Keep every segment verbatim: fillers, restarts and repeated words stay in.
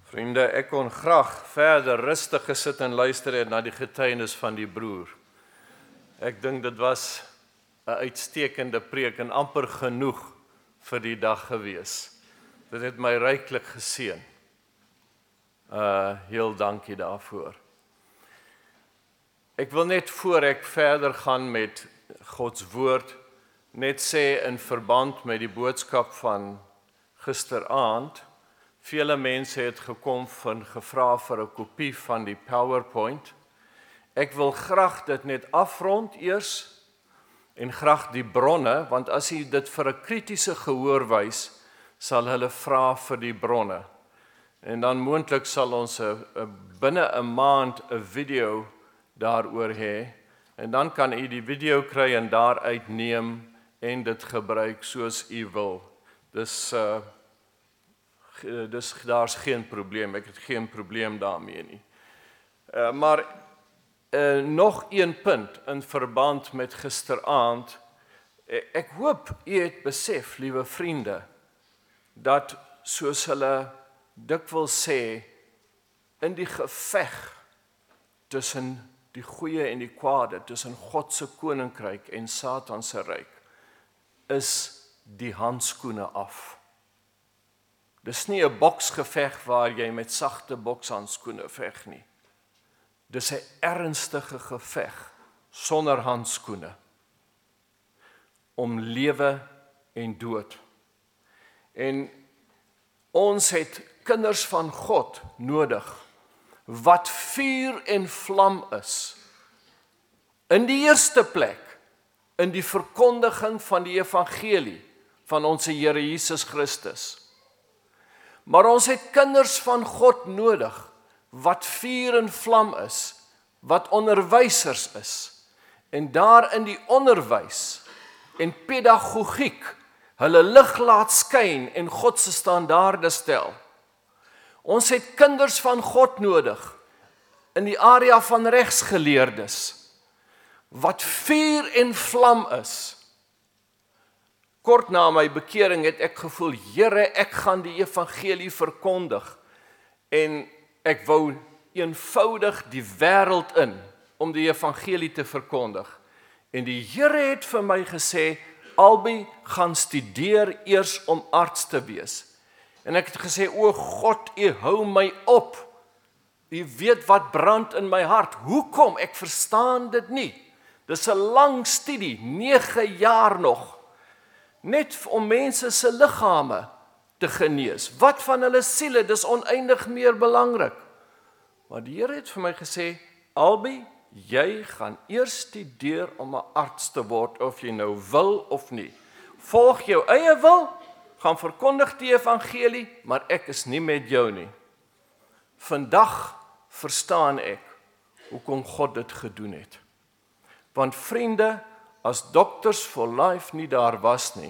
Vriende, ek kon graag verder rustig gesit en luister het na die getuienis van die broer. Ek dink dit was 'n uitstekende preek en amper genoeg vir die dag gewees. Dit het my ryklik geseën. Uh, heel dankie daarvoor. Ek wil net voor ek verder gaan met Gods woord, net sê in verband met die boodskap van gisteraand, vele mense het gekom en gevra vir 'n kopie van die PowerPoint. Ek wil graag dit net afrond eers en graag die bronne, want as jy dit vir 'n kritiese gehoor wys, sal hulle vra vir die bronne. En dan moontlik sal ons a, a, binne 'n maand 'n video daaroor hê, en dan kan u die video kry en daaruit neem en dit gebruik soos u wil. Dis uh, dis daar's geen probleem, ek het geen probleem daarmee nie. Uh, maar uh, nog een punt in verband met gisteraand. Ek hoop u het besef, liewe vriende, dat soos hulle dikwels sê, in die geveg tussen die goeie en die kwade, tussen God se koninkryk en Satan se ryk, is die handskoene af. Dis nie 'n boksgeveg waar jy met sagte bokshandskoene veg nie. Dis 'n ernstige geveg sonder handskoene om lewe en dood. En ons het kinders van God nodig wat vuur en vlam is. In die eerste plek in die verkondiging van die evangelie van ons Here Jesus Christus. Maar ons het kinders van God nodig wat vuur en vlam is, wat onderwysers is, en daar in die onderwys en pedagogiek hulle lig laat skyn en God se standaarde stel. Ons het kinders van God nodig in die area van regsgeleerdes wat vuur en vlam is. Kort na my bekering het ek gevoel, Here, ek gaan die evangelie verkondig, en ek wou eenvoudig die wêreld in om die evangelie te verkondig. En die Here het vir my gesê, Albie, gaan studeer eers om arts te wees. En ek het gesê, o God, u hou my op. U weet wat brand in my hart. Hoekom? Ek verstaan dit nie. Dis 'n lang studie, nege jaar nog. Net om mense se liggame te genees. Wat van hulle siele? Dis oneindig meer belangrik. Maar die Here het vir my gesê, Albie, jy gaan eers studeer om 'n arts te word, of jy nou wil of nie. Volg jou eie wil, gaan verkondig die evangelie, maar ek is nie met jou nie. Vandag verstaan ek hoekom God dit gedoen het. Want vriende, as Doctors for Life nie daar was nie,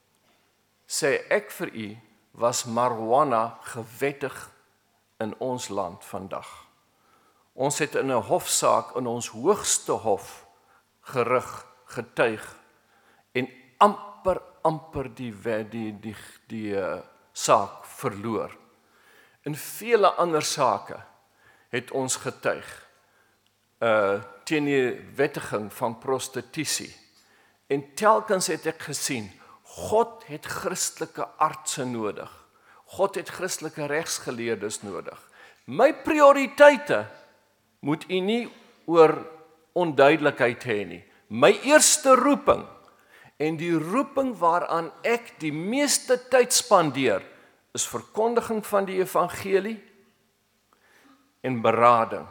sê ek vir u, was marijuana gewettig in ons land vandag. Ons het in 'n hofsaak in ons hoogste hof gerig, getuig, en amper, amper die, die, die, die uh, saak verloor. In vele ander sake het ons getuig, uh, teen die wettiging van prostitusie. En telkens het ek gesien, God het Christelike artse nodig. God het Christelike regsgeleerdes nodig. My prioriteite moet u nie oor onduidelikheid hê nie. My eerste roeping, en die roeping waaraan ek die meeste tyd spandeer, is verkondiging van die evangelie en berading.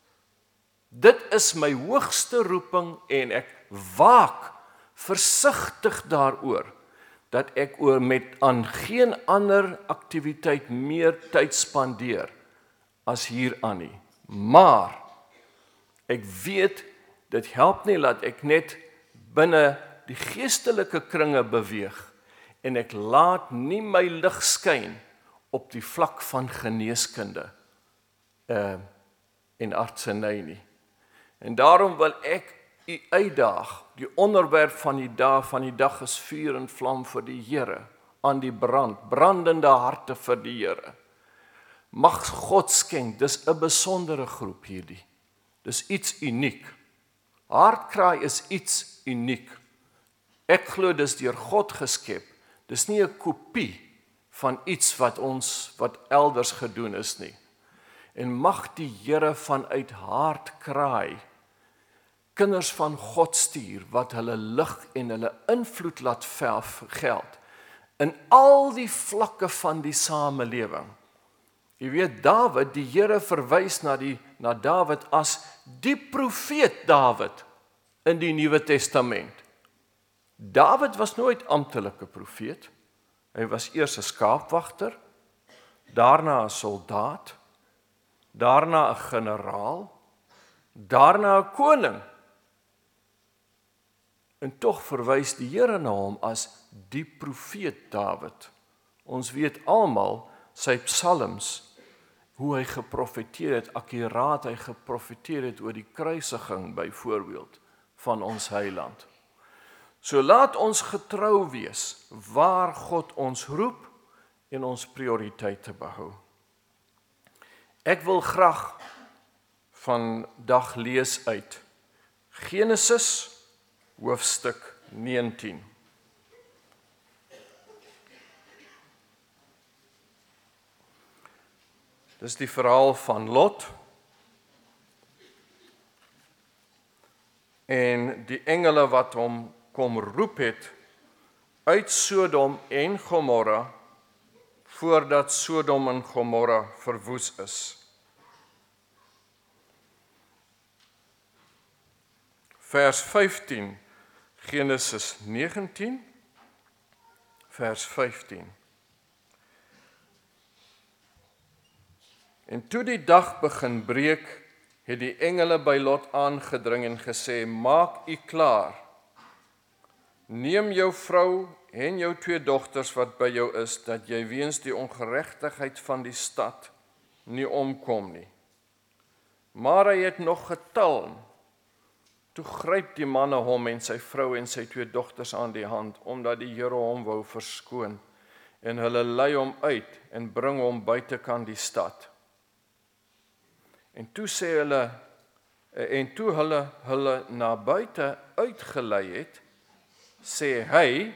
Dit is my hoogste roeping, en ek waak versigtig daaroor, dat ek oor met aan geen ander aktiwiteit meer tyd spandeer as hieraan nie. Maar ek weet, dit help nie dat ek net binne die geestelike kringe beweeg, en ek laat nie my lig skyn op die vlak van geneeskunde uh, en artseny nie. En daarom wil ek u uitdaag, die onderwerp van die dag van die dag is vuur en vlam vir die Here, aan die brand, brandende harte vir die Here. mag God skenk, dis 'n besondere groep hierdie. Dis iets uniek. Hartkraai is iets uniek. Ek glo dis deur God geskep. Dis nie 'n kopie van iets wat ons, wat elders gedoen is nie. En mag die Here vanuit hartkraai kinders van God stuur, wat hulle lig en hulle invloed laat geld, in al die vlakke van die samelewing. Jy weet, Dawid, die Here verwys na, die, na Dawid as die profeet Dawid in die Nuwe Testament. Dawid was nooit amptelike profeet. Hy was eers 'n skaapwagter, daarna 'n soldaat, daarna 'n generaal, daarna 'n koning. En tog verwys die Here na hom as die profeet Dawid. Ons weet almal sy psalms, hoe hy geprofeteer het, akkuraat hy geprofeteer het oor die kruisiging byvoorbeeld van ons heiland. So laat ons getrou wees waar God ons roep en ons prioriteite behou. Ek wil graag vandag lees uit Genesis hoofstuk negentien. Dis die verhaal van Lot en die engele wat hom kom roep het uit Sodom en Gomorra voordat Sodom en Gomorra verwoes is. Vers vyftien, Genesis negentien, vers vyftien. En toe die dag begin breek, het die engele by Lot aangedring en gesê, maak u klaar, neem jou vrou en jou twee dogters wat by jou is, dat jy weens die ongeregtigheid van die stad nie omkom nie. Maar hy het nog getalm. Toe gryp die manne hom en sy vrou en sy twee dogters aan die hand, omdat die Here hom wou verskoon, en hulle lei hom uit en bring hom buitekant die stad. En toe sê hulle, en toe hulle hulle na buite uitgelei het, sê hy,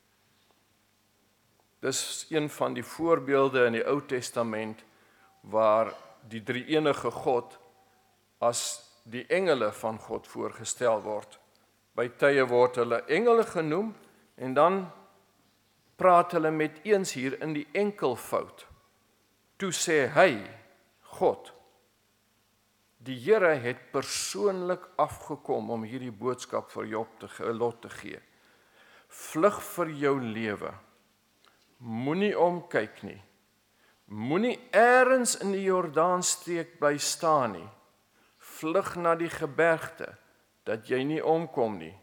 dis een van die voorbeelde in die Ou Testament, waar die drie-enige God as die engele van God voorgestel word. By tye word hulle engele genoem, en dan praat hulle met eens hier in die enkelvoud. Toe sê hy, God, die Here het persoonlik afgekom om hierdie boodskap vir Job te, Lot te gee. Vlug vir jou lewe. Moenie omkyk nie. Moenie eers in die Jordaanstreek bly staan nie. Vlug na die gebergte, dat jy nie omkom nie.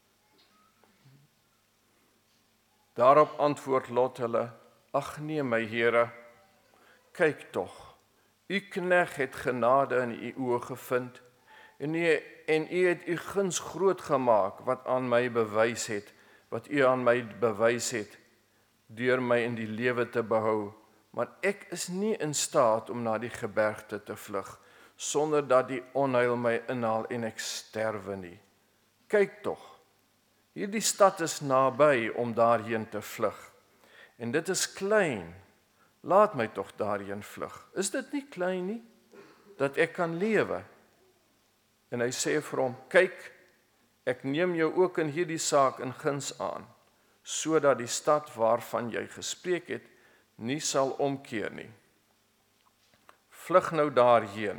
Daarop antwoord Lot hulle, ag nee my Here, kyk tog, u knegt het genade in u oë gevind, en u, en u het u guns groot gemaak, wat aan my bewys het, wat u aan my bewys het, deur my in die lewe te behou, maar ek is nie in staat om na die gebergte te vlug, sonder dat die onheil my inhaal en ek sterwe nie. Kyk tog, hierdie stad is naby om daarheen te vlug, en dit is klein, laat my tog daarheen vlug. Is dit nie klein nie, dat ek kan lewe? En hy sê vir hom, kyk, ek neem jou ook in hierdie saak in guns aan, sodat die stad waarvan jy gespreek het, nie sal omkeer nie. Vlug nou daarheen.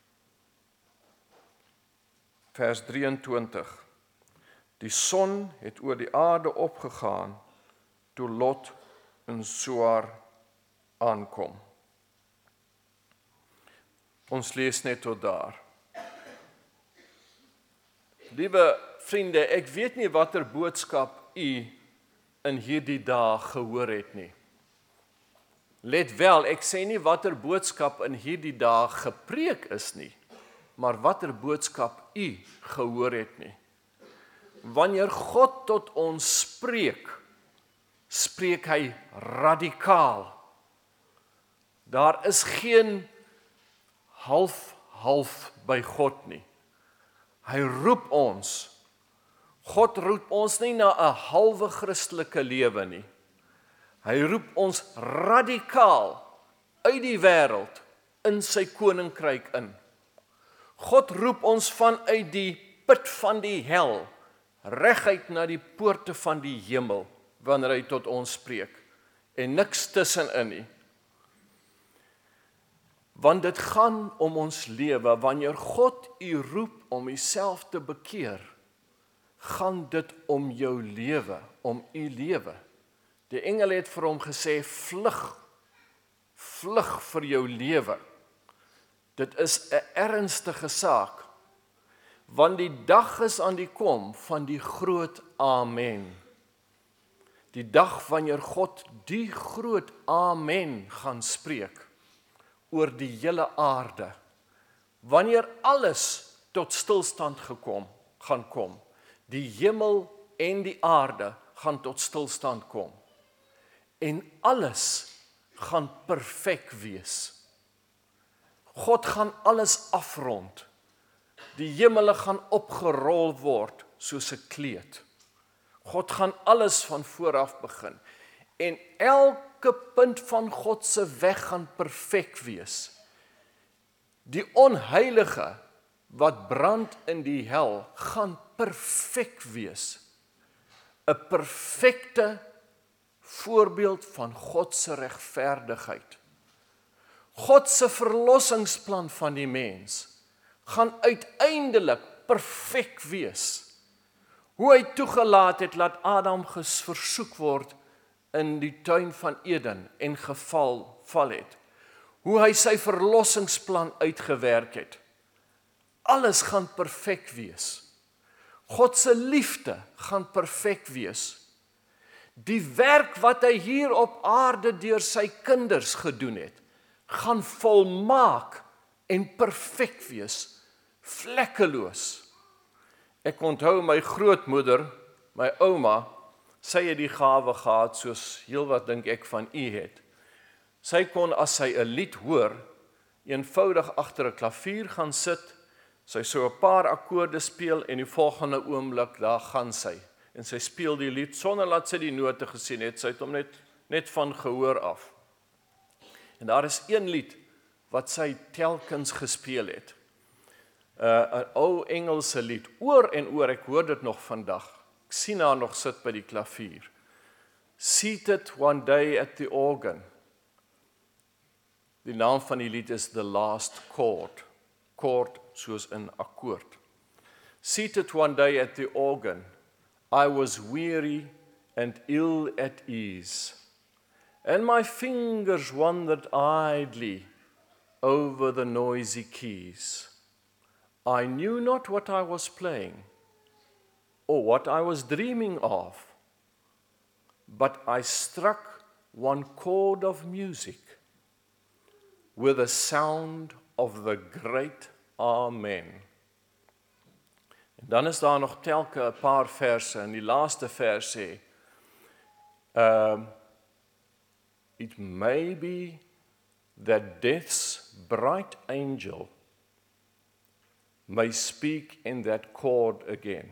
Vers drieëntwintig. Die son het oor die aarde opgegaan, toe Lot in Soar aankom. Ons lees net tot daar. Liewe vriende, ek weet nie watter boodskap u in hierdie dae gehoor het nie. Let wel, ek sê nie watter boodskap in hierdie dae gepreek is nie, maar watter boodskap u gehoor het nie. Wanneer God tot ons spreek, spreek hy radikaal. Daar is geen half-half by God nie. Hy roep ons. God roep ons nie na 'n halwe Christelike lewe nie. Hy roep ons radikaal uit die wêreld in sy koninkryk in. God roep ons vanuit die put van die hel, reguit na die poorte van die hemel, wanneer hy tot ons spreek, en niks tussenin nie. Want dit gaan om ons lewe, wanneer God u roep om uself te bekeer, gaan dit om jou lewe, om u lewe. Die engel het vir hom gesê, vlug, vlug vir jou lewe. Dit is 'n ernstige saak, want die dag is aan die kom van die groot amen. Die dag wanneer God die groot amen gaan spreek oor die hele aarde. Wanneer alles tot stilstand gekom, gaan kom. Die hemel en die aarde gaan tot stilstand kom. En alles gaan perfek wees. God gaan alles afrond. Die hemele gaan opgerol word soos 'n kleed. God gaan alles van vooraf begin. En elke punt van God se weg gaan perfek wees. Die onheilige wat brand in die hel gaan perfek wees. 'n Perfekte voorbeeld van God se regverdigheid. God se verlossingsplan van die mens gaan uiteindelik perfek wees. Hoe hy toegelaat het laat Adam versoek word in die tuin van Eden en geval val het. Hoe hy sy verlossingsplan uitgewerk het. Alles gaan perfek wees. God se liefde gaan perfek wees. Die werk wat hy hier op aarde deur sy kinders gedoen het, gaan volmaak en perfek wees, vlekkeloos. Ek onthou my grootmoeder, my ouma, sy het die gawe gehad, soos heel wat dink ek van u het. Sy kon, as sy 'n lied hoor, eenvoudig agter 'n klavier gaan sit, sy so 'n paar akkoorde speel, en die volgende oomblik, daar gaan sy. En sy speel die lied, sonder dat sy die note gesien het, sy het hom net, net van gehoor af. En daar is een lied, wat sy telkens gespeel het. 'n uh, ou Engelse lied, oor en oor, ek hoor dit nog vandag. Ek sien haar nog sit by die klavier. Seated one day at the organ. Die naam van die lied is The Last Chord. Chord soos in akkoord. Seated one day at the organ, I was weary and ill at ease, and my fingers wandered idly over the noisy keys. I knew not what I was playing, or what I was dreaming of, but I struck one chord of music with the sound of the great Amen. En dan is daar nog telke 'n paar verse, en die laaste vers sê, um, it may be that death's bright angel may speak in that chord again.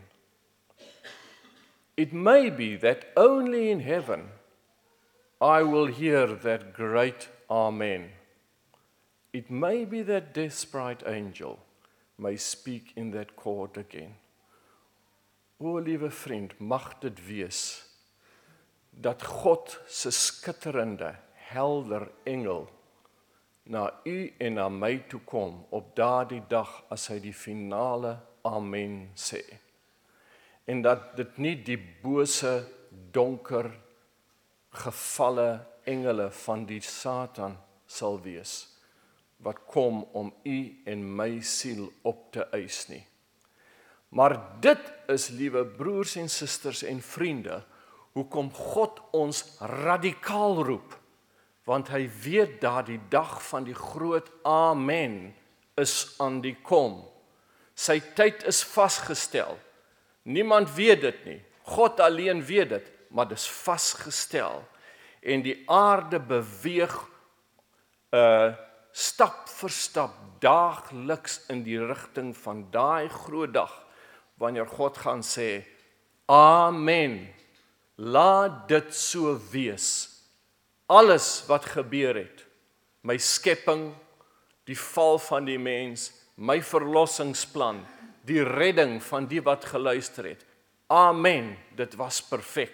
It may be that only in heaven I will hear that great Amen. It may be that death's bright angel may speak in that chord again. O, liewe vriend, mag dit wees dat God se skitterende, helder engel na u en na my toe kom op daardie dag as hy die finale amen sê. En dat dit nie die bose, donker, gevalle engele van die Satan sal wees, wat kom om u en my siel op te eis nie. Maar dit is, liewe broers en susters en vriende, hoekom God ons radikaal roep, want hy weet dat die dag van die groot amen is aan die kom. Sy tyd is vasgestel. Niemand weet dit nie. God alleen weet dit, maar dit is vasgestel. En die aarde beweeg uh, stap vir stap, daagliks in die rigting van daai groot dag, wanneer God gaan sê, Amen, laat dit so wees. Alles wat gebeur het, my skepping, die val van die mens, my verlossingsplan, die redding van die wat geluister het. Amen, dit was perfek.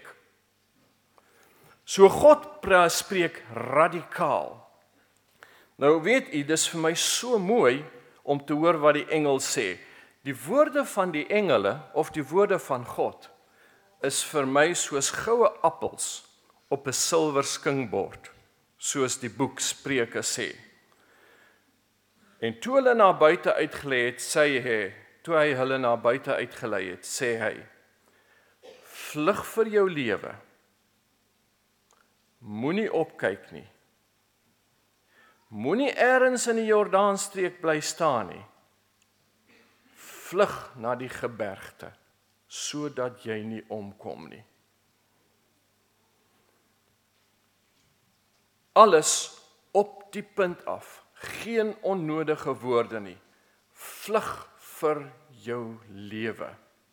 So God spreek radikaal. Nou weet u, dis vir my so mooi om te hoor wat die engel sê. Die woorde van die engele, of die woorde van God, is vir my soos goue appels op 'n silwer skingbord, soos die boek Spreuke sê. En toe hulle na buite uitgelei het, sê hy, toe hy hulle na buite uitgelei het, sê hy, vlug vir jou lewe, moenie opkyk nie, moenie eers in die Jordaanstreek bly staan nie, vlug na die gebergte, sodat jy nie omkom nie. Alles op die punt af, geen onnodige woorde nie, vlug vir jou lewe.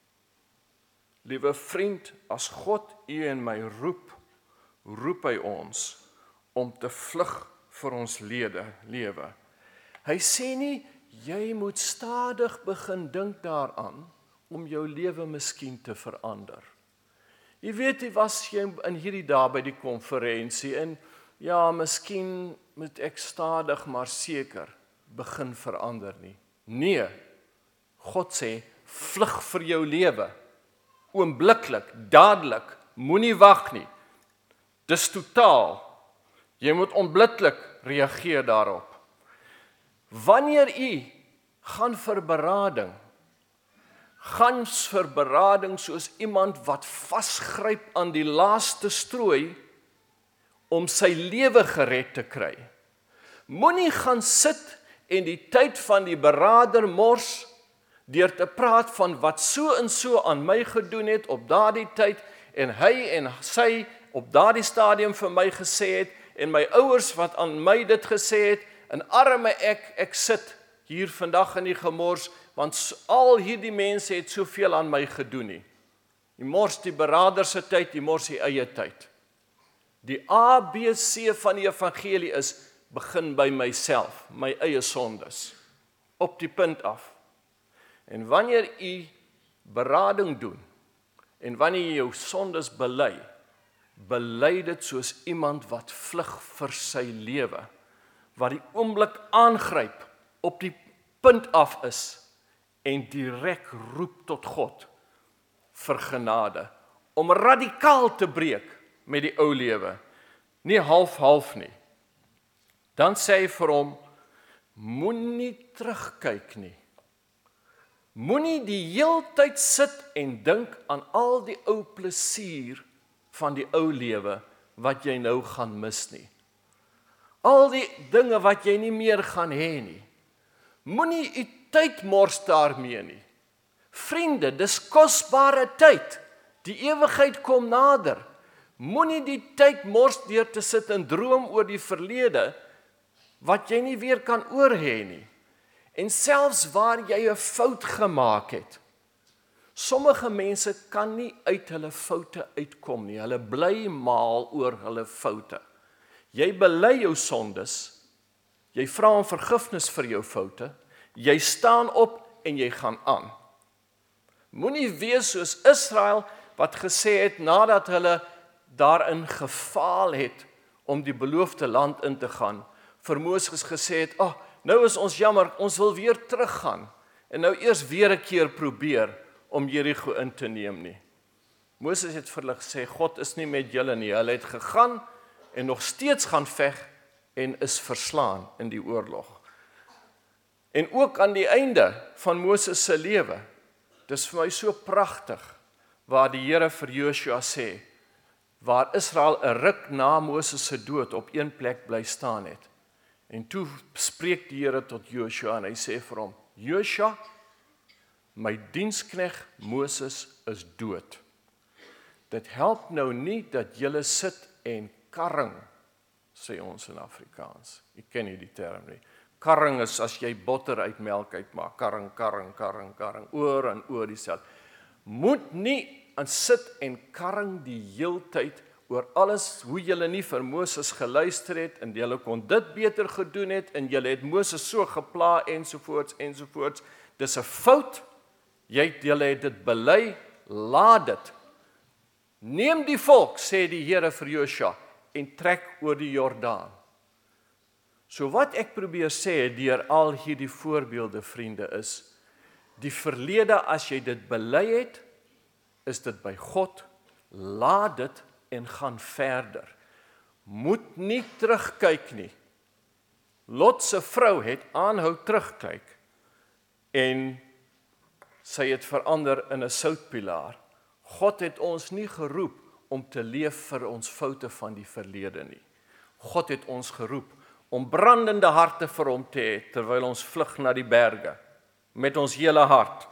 Liewe vriend, as God u en my roep, roep hy ons om te vlug vir ons lede, lewe. Hy sê nie, jy moet stadig begin dink daaraan, om jou lewe miskien te verander. Jy weet, jy was jy in hierdie dae by die konferensie, en ja, miskien moet ek stadig, maar seker, begin verander nie. Nee, God sê, vlug vir jou lewe, oombliklik, dadelik, moenie wag nie. Dis totaal, jy moet onmiddellik reageer daarop. Wanneer u gaan vir berading, gaan vir berading soos iemand wat vasgryp aan die laaste strooi om sy lewe gered te kry. Moenie gaan sit en die tyd van die berader mors deur te praat van wat so en so aan my gedoen het op daardie tyd en hy en sy op daardie stadium vir my gesê het en my ouers wat aan my dit gesê het en arme ek, ek sit hier vandag in die gemors, want al hierdie mense het soveel aan my gedoen nie. Die mors die berader se tyd, die mors die eie tyd. Die A B C van die evangelie is, begin by myself, my eie sondes, op die punt af. En wanneer u berading doen, en wanneer jy jou sondes bely, bely dit soos iemand wat vlug vir sy lewe, wat die oomblik aangryp, op die punt af is, en direk roep tot God, vir genade, om radikaal te breek met die ou lewe, nie half-half nie. Dan sê hy vir hom, moenie terugkyk nie. Moenie die heeltyd sit en dink aan al die ou plesier van die ou lewe wat jy nou gaan mis nie. Al die dinge wat jy nie meer gaan hê nie. Moenie u tyd mors daarmee nie. Vriende, dis kosbare tyd. Die ewigheid kom nader. Moenie die tyd mors deur te sit en droom oor die verlede wat jy nie weer kan oorhê nie. En selfs waar jy 'n fout gemaak het. Sommige mense kan nie uit hulle foute uitkom nie. Hulle bly maal oor hulle foute. Jy bely jou sondes, jy vra om vergifnis vir jou foute, jy staan op en jy gaan aan. Moenie wees soos Israel wat gesê het nadat hulle daarin gefaal het om die beloofde land in te gaan, vir Moses gesê het, "Ag, oh, nou is ons jammer, ons wil weer teruggaan en nou eers weer 'n keer probeer om Jerigo in te neem nie." Moses het vir hulle gesê, "God is nie met julle nie." Hulle het gegaan en nog steeds gaan veg en is verslaan in die oorlog. En ook aan die einde van Moses se lewe, dis vir my so pragtig, waar die Here vir Joshua sê, waar Israel 'n ruk na Moses se dood op een plek bly staan het. En toe spreek die Here tot Joshua en hy sê vir hom, "Joshua, my dienskneg Moses is dood. Dit help nou nie dat julle sit en karring sê ons in Afrikaans. Ek ken nie die term nie. Karring is as jy botter uit melk uitmaak. Karring, karring, karring, karring, oor en oor dieselfde. Moet nie aan sit en karring die heeltyd oor alles, hoe julle nie vir Moses geluister het, en julle kon dit beter gedoen het, en julle het Moses so gepla, ensovoorts, ensovoorts. Dis 'n fout, jy het, julle het dit bely, laat dit. Neem die volk, sê die Here vir Josua, en trek oor die Jordaan. So wat ek probeer sê deur al hierdie voorbeelde, vriende, is, die verlede, as jy dit bely het, is dit by God, laat dit en gaan verder. Moet nie terugkyk nie. Lot se vrou het aanhou terugkyk, en sy het verander in 'n soutpilaar. God het ons nie geroep om te leef vir ons foute van die verlede nie. God het ons geroep om brandende harte vir hom te hê, terwyl ons vlug na die berge, met ons hele hart.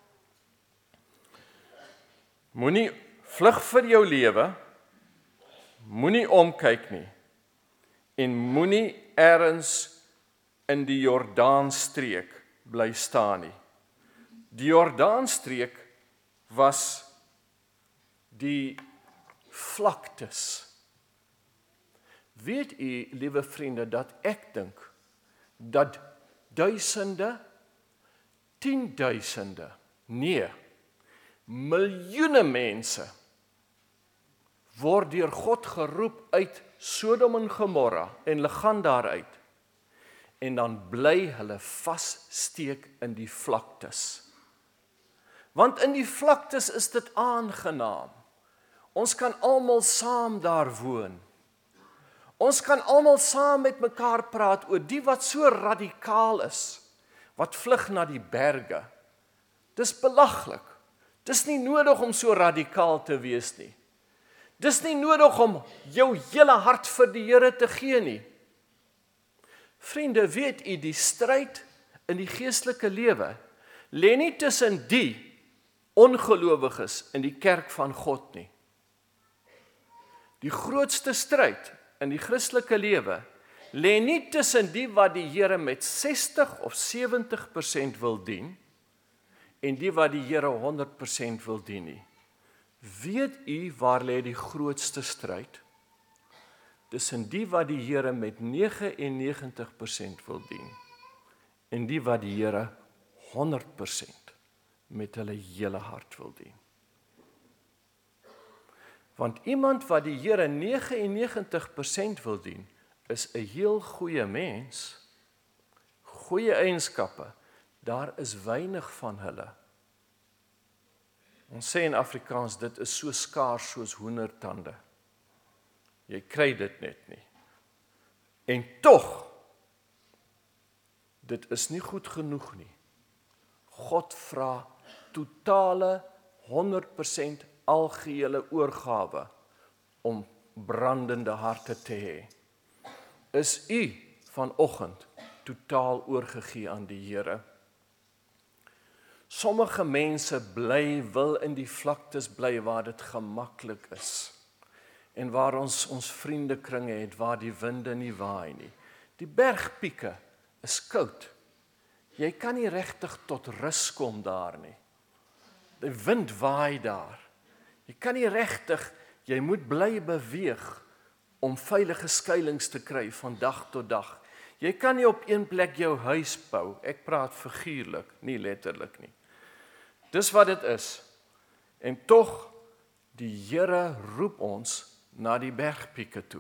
Moenie vlug vir jou lewe, moenie omkyk nie, en moenie ergens in die Jordaanstreek bly staan nie. Die Jordaanstreek was die vlaktes. Weet u, liewe vriende, dat ek dink, dat duisende, tienduisende, nee, miljoene mense word deur God geroep uit Sodom en Gomorra en hulle gaan daaruit, en dan bly hulle vassteek in die vlaktes. Want in die vlaktes is dit aangenaam. Ons kan almal saam daar woon. Ons kan almal saam met mekaar praat oor die wat so radikaal is, wat vlug na die berge. Dis belaglik. Dis nie nodig om so radikaal te wees nie. Dis nie nodig om jou hele hart vir die Here te gee nie. Vriende, weet u, die stryd in die geestelike lewe lê nie tussen die ongelowiges in die kerk van God nie. Die grootste stryd in die Christelike lewe lê nie tussen die wat die Here met sestig of sewentig persent wil dien en die wat die Here honderd persent wil dien nie. Weet u waar lê die grootste stryd? Tussen die wat die Here met negenennegentig persent wil dien en die wat die Here honderd persent met hulle hele hart wil dien. Want iemand wat die Here negenennegentig persent wil dien, is 'n heel goeie mens, goeie eienskappe, daar is weinig van hulle. Ons sê in Afrikaans, dit is so skaars soos hoendertande. Jy kry dit net nie. En tog, dit is nie goed genoeg nie. God vra totale honderd persent algehele oorgawe om brandende harte te hê. Is u vanoggend totaal oorgegee aan die Here? Sommige mense bly wil in die vlaktes bly waar dit gemaklik is en waar ons ons vriendekringe het waar die winde nie waai nie. Die bergpieke is koud. Jy kan nie regtig tot rus kom daar nie. Die wind waai daar. Jy kan nie regtig, jy moet bly beweeg om veilige skuilings te kry van dag tot dag. Jy kan nie op een plek jou huis bou. Ek praat figuurlik, nie letterlik nie. Dis wat dit is. En tog, die Here roep ons na die bergpieke toe.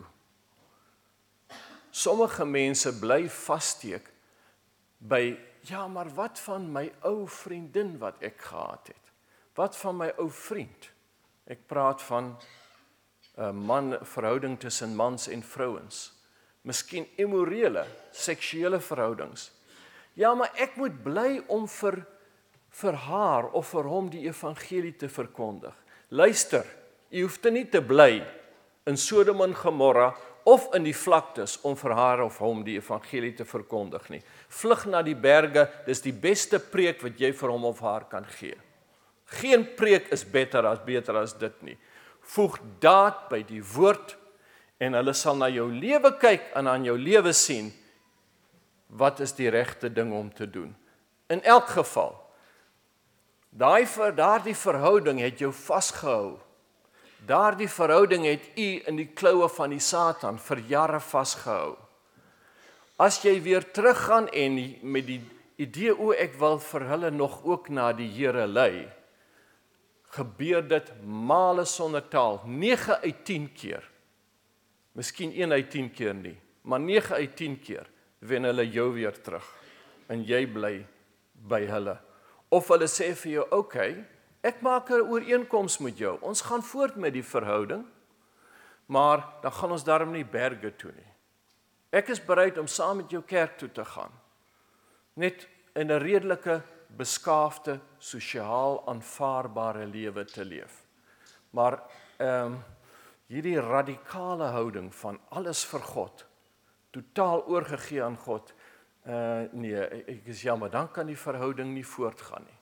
Sommige mense bly vassteek by, ja, maar wat van my ou vriendin wat ek gehad het? Wat van my ou vriend? Ek praat van 'n man, verhouding tussen mans en vrouens. Miskien immorele, seksuele verhoudings. Ja, maar ek moet bly om vir, vir haar of vir hom die evangelie te verkondig. Luister, jy hoef te nie te bly in Sodom en Gomorra of in die vlaktes om vir haar of hom die evangelie te verkondig nie. Vlug na die berge, dis die beste preek wat jy vir hom of haar kan gee. Geen preek is beter as beter as dit nie. Voeg daad by die woord En hulle sal na jou lewe kyk en aan jou lewe sien, wat is die regte ding om te doen. In elk geval, daai vir daardie verhouding het jou vasgehou. Daardie verhouding het u in die kloue van die Satan vir jare vasgehou. As jy weer teruggaan en met die idee, o ek wil vir hulle nog ook na die Here lei, gebeur dit male sonder taal, nege uit tien keer. Miskien een uit tien keer nie, maar nege uit tien keer wen hulle jou weer terug en jy bly by hulle. Of hulle sê vir jou, oké, okay, ek maak 'n ooreenkoms met jou, ons gaan voort met die verhouding, maar dan gaan ons daarom nie berge toe nie. Ek is bereid om saam met jou kerk toe te gaan, net in 'n redelike, beskaafde, sosiaal aanvaarbare lewe te leef. Maar ehm um, hierdie radikale houding van alles vir God, totaal oorgegee aan God, uh, nee, ek is jammer, dan kan die verhouding nie voortgaan nie.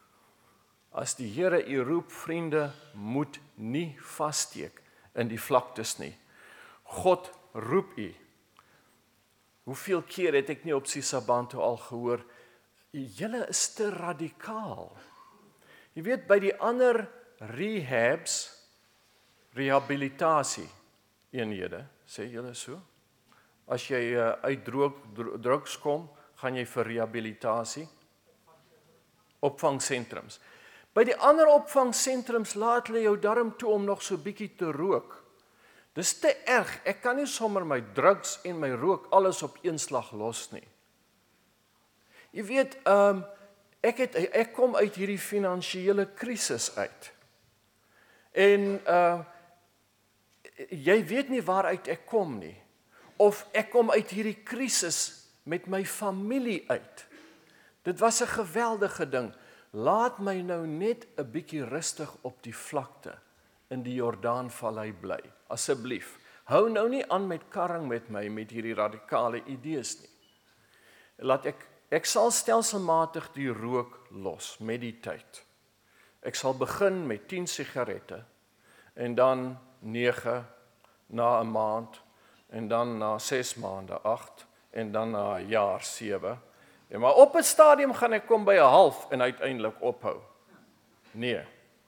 As die Here u roep, vriende, moet nie vassteek in die vlaktes nie. God roep u. Hoeveel keer het ek nie op Sisabantu al gehoor, julle is te radikaal. Jy weet, by die ander rehabs, rehabilitasie eenhede, sê julle so? As jy uh, uit droog, drugs kom, gaan jy vir rehabilitasie? Opvangsentrums. By die ander opvangsentrums laat hulle jou darm toe om nog so bietjie te rook. Dis te erg, ek kan nie sommer my drugs en my rook alles op een slag los nie. Jy weet, um, ek, het, ek kom uit hierdie finansiële krisis uit. En uh, jy weet nie waaruit ek kom nie. Of ek kom uit hierdie krisis met my familie uit. Dit was 'n geweldige ding. Laat my nou net 'n bietjie rustig op die vlakte in die Jordaanvallei bly. Asseblief. Hou nou nie aan met karring met my met hierdie radikale idees nie. Laat ek ek sal stelselmatig die rook los met die tyd. Ek sal begin met tien sigarette en dan nege na 'n maand en dan na ses maande agt en dan na 'n jaar sewe. En maar op 'n stadium gaan ek kom by 'n half en uiteindelik ophou. Nee.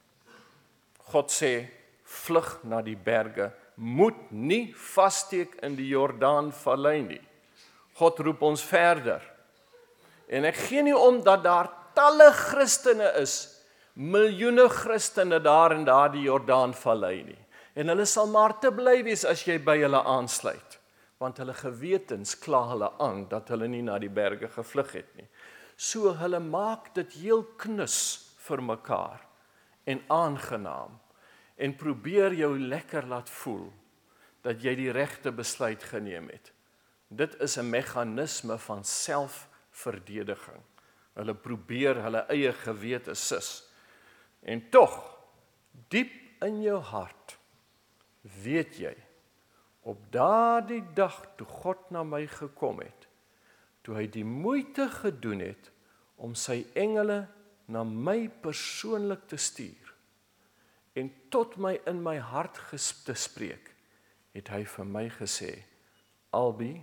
God sê vlug na die berge, moet nie vassteek in die Jordaanvallei nie. God roep ons verder. En ek gee nie om dat daar talle Christene is, miljoene Christene daar in daardie Jordaanvallei nie. En hulle sal maar te bly wees as jy by hulle aansluit, want hulle gewetens kla hulle aan dat hulle nie na die berge gevlug het nie. So hulle maak dit heel knus vir mekaar en aangenaam en probeer jou lekker laat voel dat jy die regte besluit geneem het. Dit is 'n meganisme van selfverdediging. Hulle probeer hulle eie gewete sis. En tog, diep in jou hart, weet jy, op daardie dag toe God na my gekom het, toe hy die moeite gedoen het om sy engele na my persoonlik te stuur en tot my in my hart te spreek, het hy vir my gesê, Albi,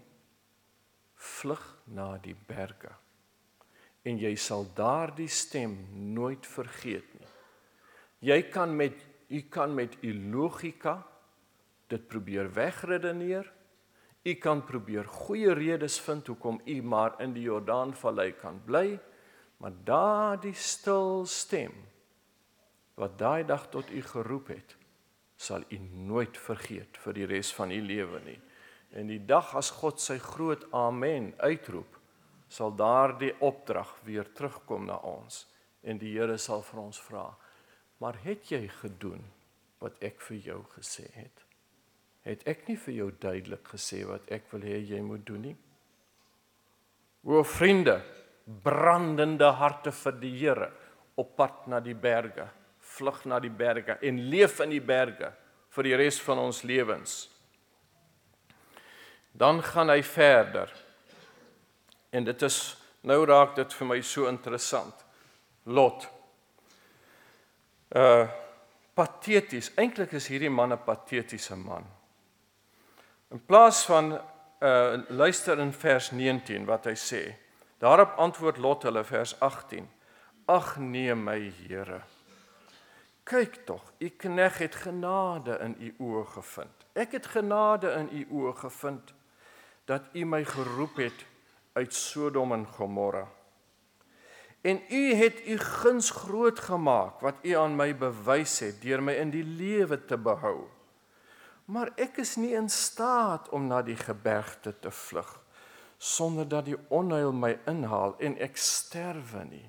vlug na die berge en jy sal daardie stem nooit vergeet nie. Jy kan met, jy kan met u logika dit probeer wegredeneer, u kan probeer goeie redes vind hoekom u maar in die Jordaanvallei kan bly, maar daardie stil stem, wat daai dag tot u geroep het, sal u nooit vergeet vir die res van u lewe nie. En die dag as God sy groot amen uitroep, sal daardie opdrag weer terugkom na ons. En die Here sal vir ons vra, maar het jy gedoen wat ek vir jou gesê het? Het ek nie vir jou duidelik gesê wat ek wil hê jy moet doen nie? O vriende, brandende harte vir die Here, op pad na die berge, vlug na die berge en leef in die berge vir die res van ons lewens. Dan gaan hy verder. En dit is, nou raak dit vir my so interessant. Lot. Uh, patheties, eintlik is hierdie man 'n pathetiese man. In plaas van uh, luister in vers negentien wat hy sê, daarop antwoord Lot hulle vers agttien, ag nee my Here, kyk tog, u knegt het genade in u oë gevind. Ek het genade in u oë gevind, dat u my geroep het uit Sodom en Gomorra. En u het u guns groot gemaak, wat u aan my bewys het, deur my in die lewe te behou. Maar ek is nie in staat om na die gebergte te vlug, sonder dat die onheil my inhaal en ek sterwe nie.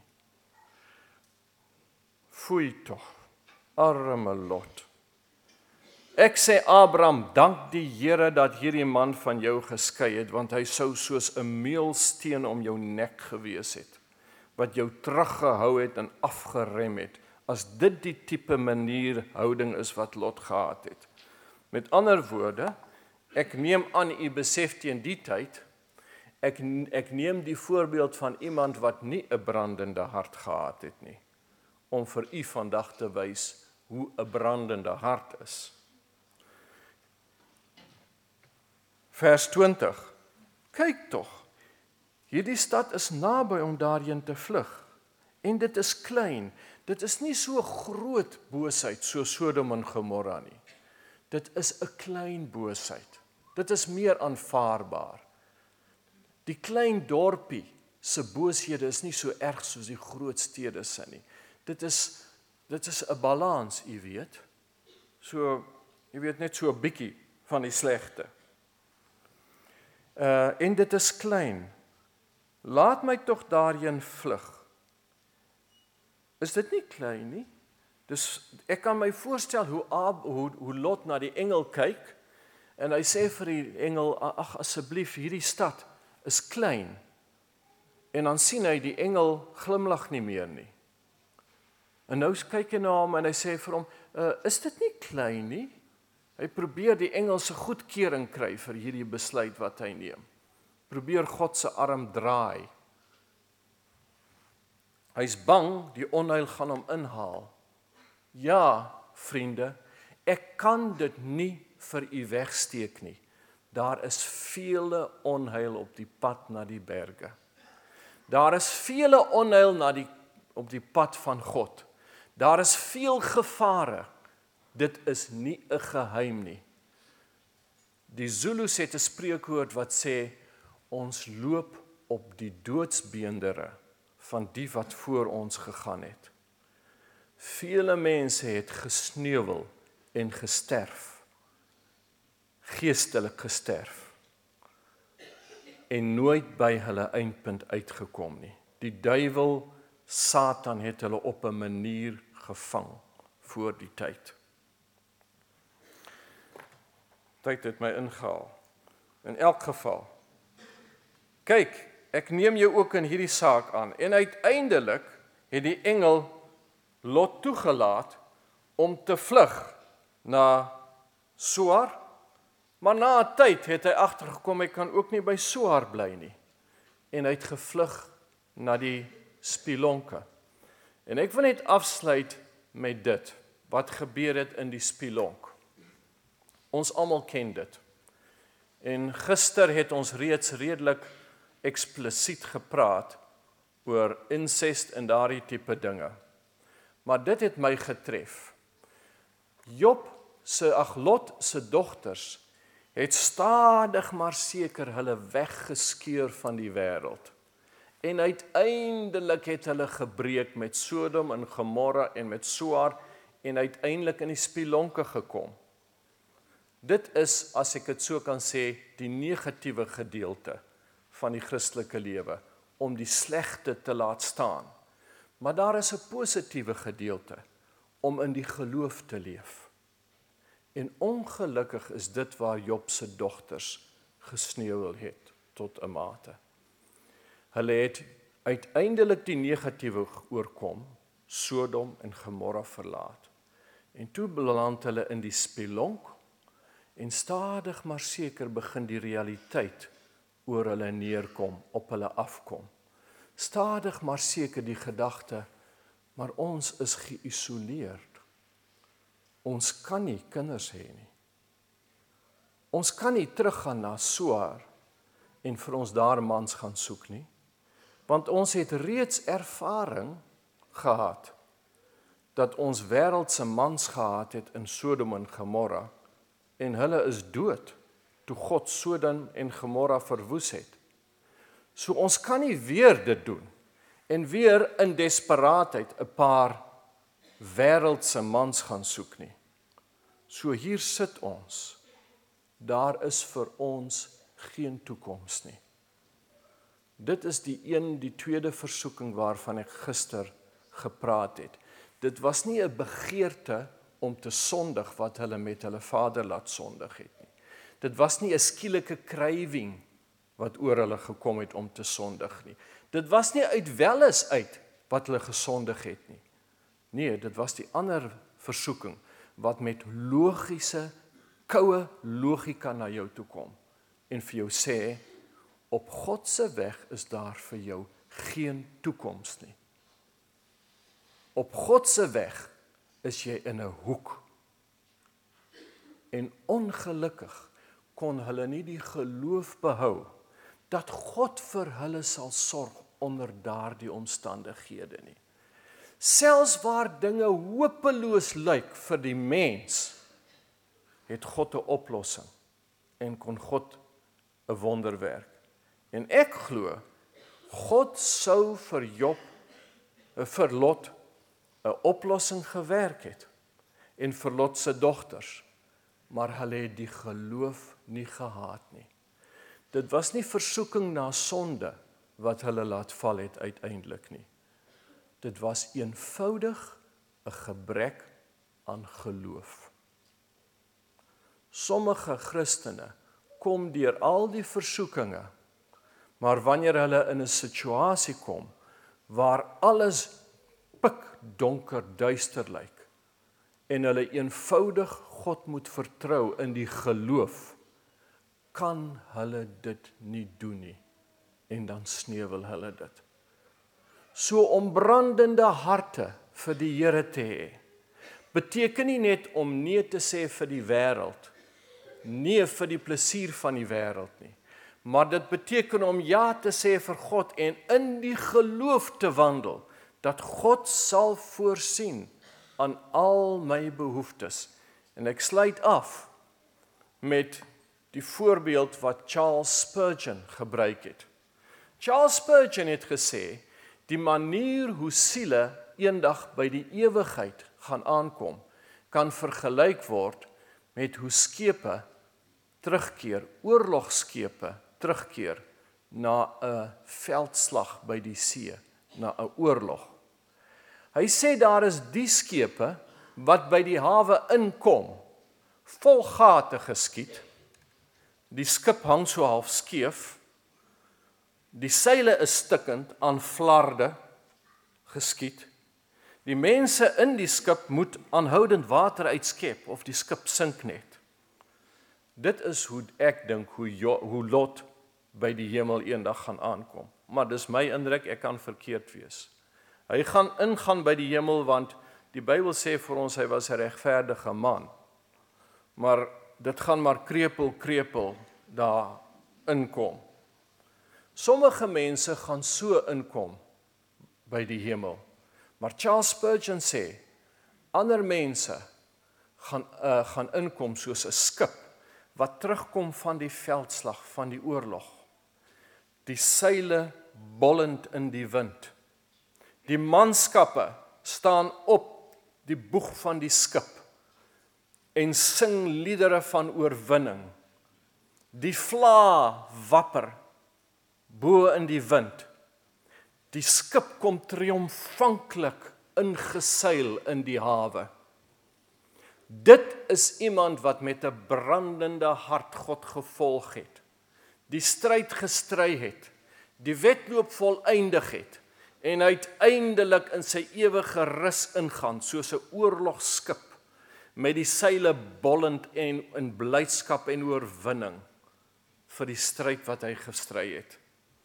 Foei tog, arme Lot. Ek sê Abraham, dank die Here dat hierdie man van jou geskei het, want hy sou soos 'n meelsteen om jou nek gewees het, wat jou teruggehou het en afgerem het, as dit die tipe manier houding is wat Lot gehad het. Met ander woorde, ek neem aan u besef teen die tyd, ek, ek neem die voorbeeld van iemand wat nie 'n brandende hart gehad het nie, om vir u vandag te wys hoe 'n brandende hart is. Vers twintig, kyk tog, hierdie stad is naby om daarheen te vlug, en dit is klein, dit is nie so groot boosheid so Sodom en Gomorra nie. Dit is 'n klein boosheid, dit is meer aanvaarbaar. Die klein dorpie se booshede is nie so erg soos die groot stede se nie. Dit is, dit is 'n balans, u weet, so, u weet net so 'n bietjie van die slegte. Uh, en dit is klein, laat my tog daarheen vlug. Is dit nie klein nie? Dus ek kan my voorstel hoe, Ab, hoe, hoe Lot na die engel kyk, en hy sê vir die engel, ag asseblief, hierdie stad is klein, en dan sien hy die engel glimlag nie meer nie. En nou kyk hy na hom en hy sê vir hom, uh, is dit nie klein nie? Hy probeer die engel se goedkeuring kry vir hierdie besluit wat hy neem. Probeer God se arm draai. Hy's bang die onheil gaan hom inhaal. Ja, vriende, ek kan dit nie vir u wegsteek nie. Daar is vele onheil op die pad na die berge. Daar is vele onheil na die, op die pad van God. Daar is veel gevare. Dit is nie 'n geheim nie. Die Zulus het 'n spreekwoord wat sê, ons loop op die doodsbeendere van die wat voor ons gegaan het. Vele mense het gesneuwel en gesterf, geestelik gesterf, en nooit by hulle eindpunt uitgekom nie. Die duiwel, Satan het hulle op 'n manier gevang voor die tyd. Tyd het my ingehaal. In elk geval, kyk, ek neem jou ook in hierdie saak aan, en uiteindelik het die engel Lot toegelaat om te vlug na Soar, maar na 'n tyd het hy agtergekom, hy kan ook nie by Soar bly nie, en hy het gevlug na die spilonke. En ek wil net afsluit met dit, wat gebeur het in die spilonk. Ons almal ken dit. En gister het ons reeds redelik eksplisiet gepraat oor incest en daardie tipe dinge. Maar dit het my getref. Job se, ag Lot se dogters het stadig maar seker hulle weggeskeur van die wêreld. En uiteindelik het hulle gebreek met Sodom en Gomorra en met Soar en uiteindelik in die spilonke gekom. Dit is, as ek dit so kan sê, die negatiewe gedeelte van die Christelike lewe, om die slegte te laat staan. Maar daar is 'n positiewe gedeelte, om in die geloof te leef. En ongelukkig is dit waar Job se dogters gesneuwel het, tot 'n mate. Hulle het uiteindelik die negatiewe oorkom, Sodom en Gomorra verlaat. En toe beland hulle in die spilonk, en stadig maar seker begin die realiteit oor hulle neerkom, op hulle afkom. Stadig maar seker die gedagte, maar ons is geïsoleerd. Ons kan nie kinders hê nie. Ons kan nie teruggaan na Soar en vir ons daar mans gaan soek nie, want ons het reeds ervaring gehad, dat ons wêreldse mans gehad het in Sodom en Gomorra, en hulle is dood, toe God Sodom en Gomorra verwoes het. So ons kan nie weer dit doen, en weer in desperaatheid 'n paar wêreldse mans gaan soek nie. So hier sit ons, daar is vir ons geen toekoms nie. Dit is die een, die tweede versoeking waarvan ek gister gepraat het. Dit was nie 'n begeerte om te sondig wat hulle met hulle vader laat sondig het nie. Dit was nie 'n skielike krywing wat oor hulle gekom het om te sondig nie. Dit was nie uit welis uit wat hulle gesondig het nie. Nee, dit was die ander versoeking wat met logiese, koue logika na jou toe kom en vir jou sê, op God se weg is daar vir jou geen toekoms nie. Op God se weg is jy in 'n hoek. En ongelukkig kon hulle nie die geloof behou dat God vir hulle sal sorg onder daardie omstandighede nie. Selfs waar dinge hopeloos lyk vir die mens, het God 'n oplossing en kon God 'n wonder werk. En ek glo, God sou vir Job, vir Lot, 'n oplossing gewerk het, en vir Lot se dogters, maar hulle het die geloof nie gehad nie. Dit was nie versoeking na sonde wat hulle laat val het uiteindelik nie. Dit was eenvoudig 'n gebrek aan geloof. Sommige Christene kom deur al die versoekinge, maar wanneer hulle in 'n situasie kom waar alles pikdonker duister lyk en hulle eenvoudig God moet vertrou in die geloof, kan hulle dit nie doen nie, en dan sneuwel hulle dit. So om brandende harte vir die Here te hê, beteken nie net om nee te sê vir die wêreld, nee vir die plesier van die wêreld nie, maar dit beteken om ja te sê vir God en in die geloof te wandel, dat God sal voorsien aan al my behoeftes. En ek sluit af met die voorbeeld wat Charles Spurgeon gebruik het. Charles Spurgeon het gesê, die manier hoe siele eendag by die ewigheid gaan aankom, kan vergelyk word met hoe skepe terugkeer, oorlogskepe terugkeer na 'n veldslag by die see, na 'n oorlog. Hy sê daar is die skepe wat by die hawe inkom, vol gate geskiet, die skip hang so half skeef, die seile is stikkend aan flarde geskiet, die mense in die skip moet aanhoudend water uitskep of die skip sink net. Dit is hoe ek dink hoe, jo, hoe Lot by die hemel eendag gaan aankom. Maar dis my indruk, ek kan verkeerd wees. Hy gaan ingaan by die hemel, want die Bybel sê vir ons, hy was 'n regverdige man. Maar dit gaan maar krepel, krepel daar inkom. Sommige mense gaan so inkom by die hemel. Maar Charles Spurgeon sê, ander mense gaan, uh, gaan inkom soos 'n skip, wat terugkom van die veldslag, van die oorlog. Die seile bollend in die wind. Die manskappe staan op die boeg van die skip en sing liedere van oorwinning. Die vla wapper bo in die wind. Die skip kom triomfantlik ingeseil in die hawe. Dit is iemand wat met 'n brandende hart God gevolg het, die stryd gestry het, die wedloop volëindig het, en uiteindelik in sy ewige rus ingaan, soos 'n oorlogskip, met die seile bollend en in blydskap en oorwinning, vir die stryd wat hy gestry het.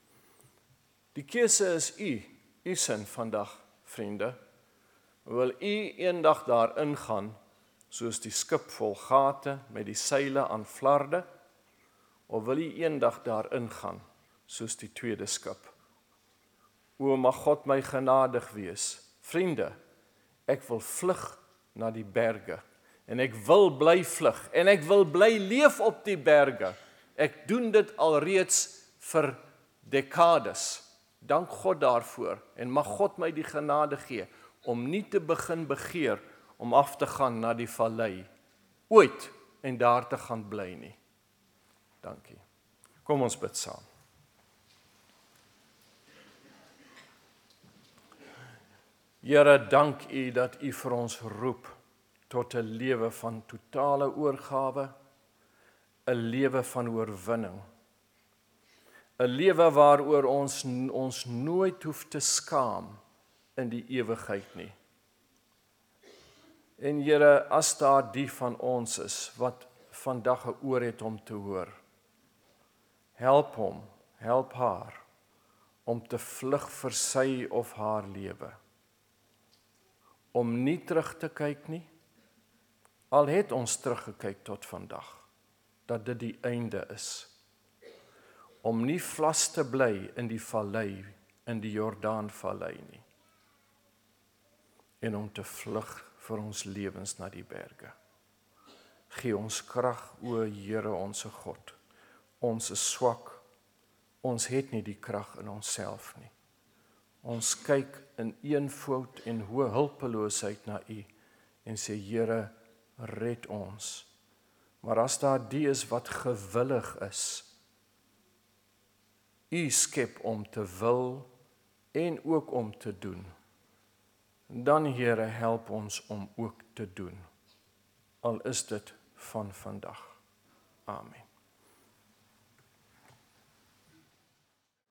Die keuse is u, u sin vandag, vriende. Wil u eendag daar ingaan, soos die skip vol gate met die seile aan flarde, of wil jy eendag daarin gaan, soos die tweede skip? O, mag God my genadig wees. Vriende, ek wil vlug na die berge, en ek wil bly vlug, en ek wil bly leef op die berge. Ek doen dit alreeds vir dekades. Dank God daarvoor, en mag God my die genade gee, om nie te begin begeer, om af te gaan na die vallei, ooit, en daar te gaan bly nie. Dankie. Kom ons bid saam. Here, dank U dat U vir ons roep tot 'n lewe van totale oorgawe, 'n lewe van oorwinning, 'n lewe waaroor ons ons nooit hoef te skaam in die ewigheid nie. En Here, as daar die van ons is wat vandag 'n oor het om te hoor, help hom, help haar om te vlug vir sy of haar lewe. Om nie terug te kyk nie, al het ons teruggekyk tot vandag, dat dit die einde is. Om nie vas te bly in die vallei, in die Jordaanvallei nie. En om te vlug vir ons lewens na die berge. Gee ons krag, o Here onse God. Ons is swak, ons het nie die krag in onsself nie. Ons kyk in eenvoud en hoë hulpeloosheid na U en sê, Here, red ons. Maar as daar die is wat gewillig is, U skep om te wil en ook om te doen, dan Here, help ons om ook te doen, al is dit van vandag. Amen.